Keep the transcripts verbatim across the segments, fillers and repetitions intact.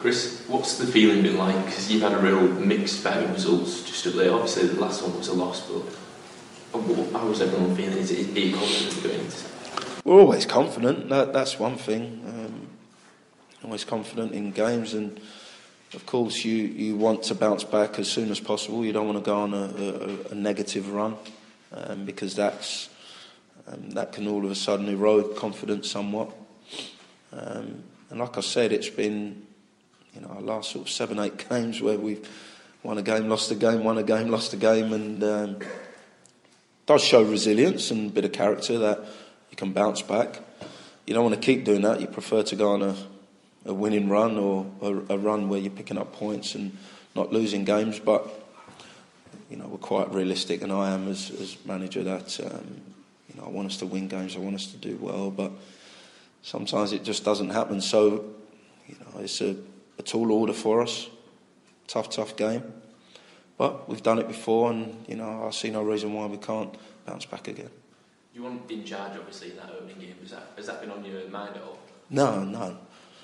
Chris, what's the feeling been like? Because you've had a real mixed bag of results just of late. Obviously, the last one was a loss, but how was everyone feeling? Is it, are you confident going into it? We're always confident. That, that's one thing. Um, always confident in games, and of course, you, you want to bounce back as soon as possible. You don't want to go on a, a, a negative run, um, because that's um, that can all of a sudden erode confidence somewhat. Um, and like I said, it's been, you know, our last sort of seven, eight games where we've won a game, lost a game, won a game, lost a game, and um, does show resilience and a bit of character that you can bounce back. You don't want to keep doing that. You prefer to go on a, a winning run, or a, a run where you're picking up points and not losing games. But you know, we're quite realistic, and I am as, as manager, that um, you know, I want us to win games. I want us to do well, but sometimes it just doesn't happen. So you know, it's a, a tall order for us. Tough, tough game. But we've done it before, and you know, I see no reason why we can't bounce back again. You weren't in charge, obviously, in that opening game. Has that, has that been on your mind at all? No, no.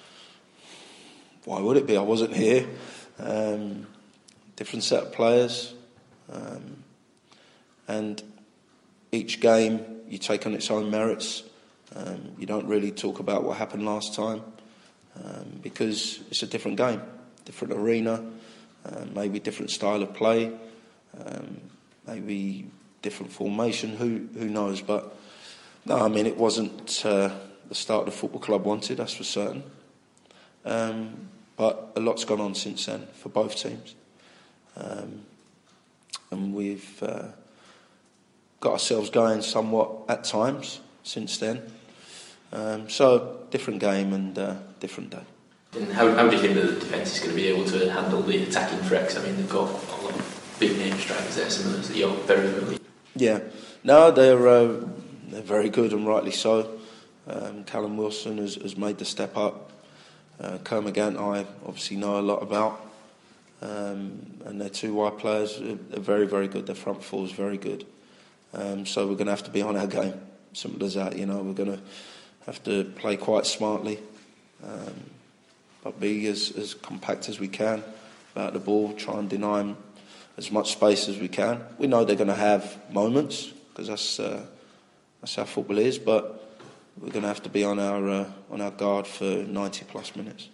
Why would it be? I wasn't here. Um, different set of players. Um, and each game you take on its own merits. Um, you don't really talk about what happened last time, um, because it's a different game, different arena, uh, maybe different style of play, um, maybe different formation, who who knows. But no, I mean, it wasn't uh, the start the football club wanted, that's for certain. Um, but a lot's gone on since then for both teams. Um, and we've uh, got ourselves going somewhat at times since then. Um, so, different game and uh, different day. And how, how do you think that the defence is going to be able to handle the attacking threats? I mean, they've got a lot of big name strikers there, some of those that you're very familiar. Yeah, no, they're uh, they're very good, and rightly so. Um, Callum Wilson has, has made the step up. Uh, Kermagant, I obviously know a lot about, um, and their two wide players are very, very good. Their front four is very good. Um, so we're going to have to be on our game. Simple as that. You know, we're going to have to play quite smartly, um, but be as, as compact as we can about the ball. Try and deny them as much space as we can. We know they're going to have moments, because that's uh, that's how football is. But we're going to have to be on our uh, on our guard for ninety plus minutes.